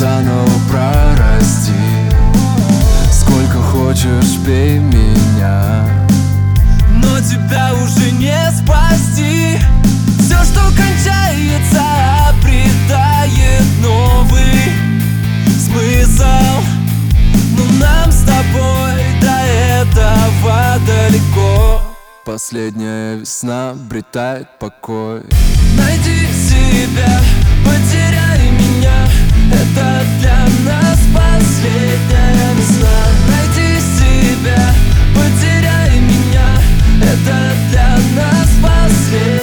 заново прорасти. Сколько хочешь, бей меня, но тебя уже не спасти. Все, что кончается, обретает новый смысл. Но нам с тобой до этого далеко. Последняя весна обретает покой. Найди себя, потеряй меня, это для нас последняя весна. Найди себя, потеряй меня, это для нас последняя.